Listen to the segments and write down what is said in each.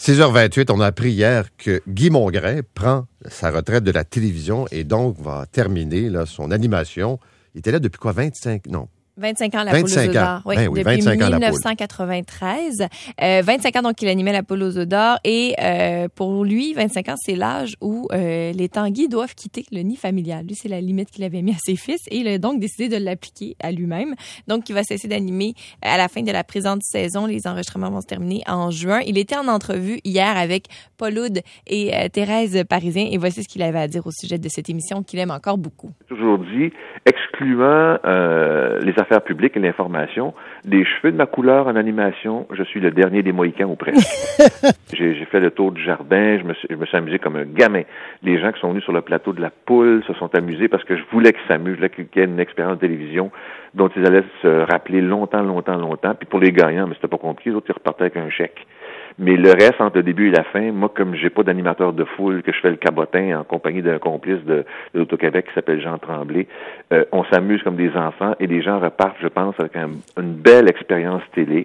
6h28, on a appris hier que Guy Mongrain prend sa retraite de la télévision et donc va terminer là, son animation. Il était là depuis quoi? 25 ans, la poule aux œufs d'or. Oui, ben oui, depuis 25 ans, 1993. 25 ans, donc, il animait la poule aux œufs d'or. Et pour lui, 25 ans, c'est l'âge où les Tanguy doivent quitter le nid familial. Lui, c'est la limite qu'il avait mis à ses fils. Et il a donc décidé de l'appliquer à lui-même. Donc, il va cesser d'animer à la fin de la présente saison. Les enregistrements vont se terminer en juin. Il était en entrevue hier avec Paul Oud et Thérèse Parisien. Et voici ce qu'il avait à dire au sujet de cette émission qu'il aime encore beaucoup. Toujours dit, excluant les affaires publiques et l'information, des cheveux de ma couleur en animation, je suis le dernier des Mohicans ou presque. J'ai fait le tour du jardin, je me suis amusé comme un gamin. Les gens qui sont venus sur le plateau de la poule se sont amusés parce que je voulais qu'ils s'amusent, je voulais qu'ils aient une expérience de télévision dont ils allaient se rappeler longtemps. Puis pour les gagnants, mais c'était pas compliqué, les autres ils repartaient avec un chèque. Mais le reste, entre le début et la fin, moi, comme j'ai pas d'animateur de foule, que je fais le cabotin en compagnie d'un complice de l'Auto-Québec qui s'appelle Jean Tremblay, on s'amuse comme des enfants et les gens repartent, je pense, avec une belle expérience télé.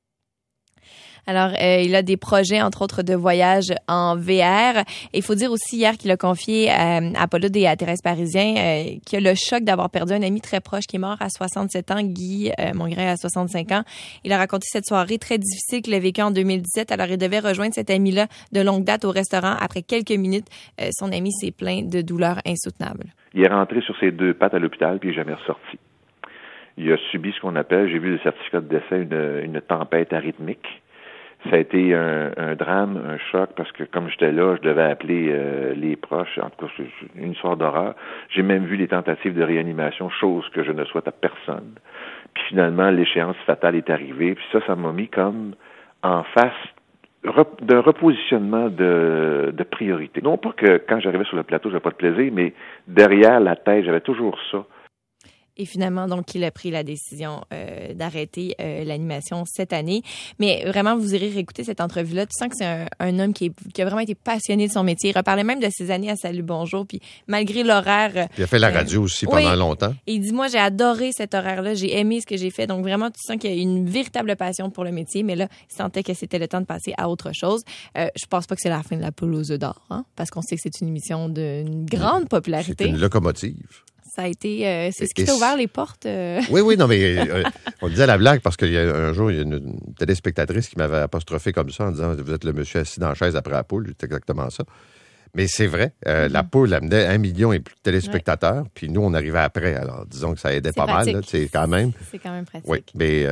Alors, il a des projets, entre autres, de voyage en VR. Et il faut dire aussi hier qu'il a confié à Paul Oud et à Thérèse Parisien qu'il a le choc d'avoir perdu un ami très proche qui est mort à 67 ans, Guy Mongrain à 65 ans. Il a raconté cette soirée très difficile qu'il a vécue en 2017. Alors, il devait rejoindre cet ami-là de longue date au restaurant. Après quelques minutes, son ami s'est plaint de douleurs insoutenables. Il est rentré sur ses deux pattes à l'hôpital puis il n'est jamais ressorti. Il a subi ce qu'on appelle, j'ai vu le certificat de décès, une tempête arythmique. Ça a été un drame, un choc, parce que comme j'étais là, je devais appeler les proches. En tout cas, c'est une histoire d'horreur. J'ai même vu les tentatives de réanimation, chose que je ne souhaite à personne. Puis finalement, l'échéance fatale est arrivée. Puis ça m'a mis comme en face d'un repositionnement de priorité. Non pas que quand j'arrivais sur le plateau, j'avais pas de plaisir, mais derrière la tête, j'avais toujours ça. Et finalement, donc, il a pris la décision d'arrêter l'animation cette année. Mais vraiment, vous irez réécouter cette entrevue-là. Tu sens que c'est un homme qui a vraiment été passionné de son métier. Il reparlait même de ses années à Salut Bonjour. Puis malgré l'horaire... Il a fait la radio aussi pendant longtemps. Et il dit, moi, j'ai adoré cet horaire-là. J'ai aimé ce que j'ai fait. Donc vraiment, tu sens qu'il y a une véritable passion pour le métier. Mais là, il sentait que c'était le temps de passer à autre chose. Je pense pas que c'est la fin de la poule aux œufs d'or. Hein, parce qu'on sait que c'est une émission d'une grande popularité. C'est une locomotive. Ça a été, c'est ce qui t'a ouvert les portes. Oui, non, mais on disait la blague parce qu'il y a un jour, il y a une téléspectatrice qui m'avait apostrophé comme ça en disant « Vous êtes le monsieur assis dans la chaise après la poule ». C'est exactement ça. Mais c'est vrai, la poule amenait 1 million et plus de téléspectateurs, puis nous, on arrivait après. Alors, disons que ça aidait pas mal. Là, c'est quand même pratique. Oui, mais...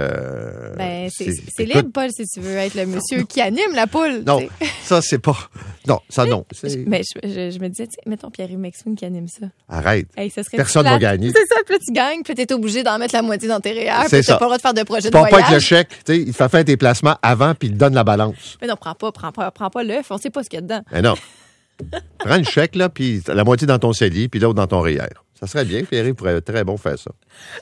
c'est libre, Paul, si tu veux être le monsieur qui anime la poule. Non, ça, c'est pas... Non, ça, non. Mais je me disais, mettons Pierre-Yves Maxwin qui anime ça. Arrête. Hey, ça serait personne va gagner. C'est ça, puis là, tu gagnes, puis t'es obligé d'en mettre la moitié dans tes REER, puis t'as pas le droit de faire de projet de voyage. Tu pars pas avec le chèque, tu sais, il te fait faire tes placements avant, puis il te donne la balance. Mais non, prends pas l'œuf, on sait pas ce qu'il y a dedans. Mais non. Prends le chèque, là, puis la moitié dans ton CELI, puis l'autre dans ton REER. Ça serait bien, Pierre pourrait très bon faire ça.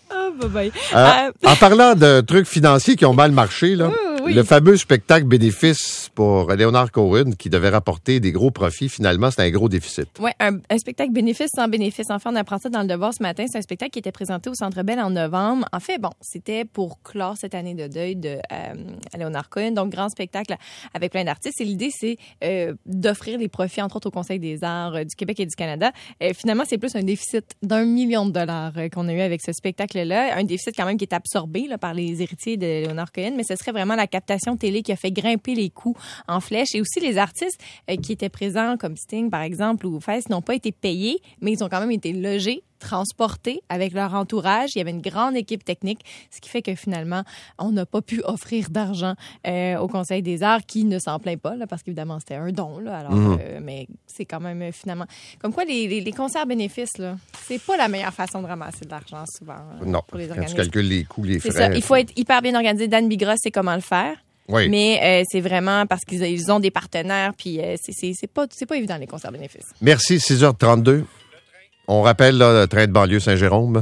En parlant de trucs financiers qui ont mal marché, là, le fameux spectacle bénéfice pour Léonard Cohen qui devait rapporter des gros profits, finalement, c'était un gros déficit. Oui, un spectacle bénéfice sans bénéfice. Enfin, on apprend ça dans Le Devoir ce matin. C'est un spectacle qui était présenté au Centre Bell en novembre. En fait, c'était pour clore cette année de deuil de Léonard Cohen. Donc, grand spectacle avec plein d'artistes. Et l'idée, c'est d'offrir des profits, entre autres, au Conseil des arts du Québec et du Canada. Finalement, c'est plus un déficit d'1 million de dollars qu'on a eu avec ce spectacle-là. Un déficit quand même qui est absorbé là, par les héritiers de Léonard Cohen, mais ce serait vraiment la captation télé qui a fait grimper les coûts en flèche. Et aussi, les artistes qui étaient présents, comme Sting, par exemple, ou Fest, n'ont pas été payés, mais ils ont quand même été logés, transportés avec leur entourage. Il y avait une grande équipe technique, ce qui fait que finalement, on n'a pas pu offrir d'argent au Conseil des arts, qui ne s'en plaint pas, là, parce qu'évidemment, c'était un don. Là, alors, mais c'est quand même finalement... Comme quoi, les concerts bénéfices, là, c'est pas la meilleure façon de ramasser de l'argent, souvent. Non, pour les quand organismes. tu calcules les coûts, les frais... C'est ça, il faut être hyper bien organisé. Dan Bigras sait comment le faire. Oui. Mais c'est vraiment parce qu'ils ont des partenaires, puis c'est pas évident, les concerts bénéfices. Merci, 6h32. On rappelle là, le train de banlieue Saint-Jérôme.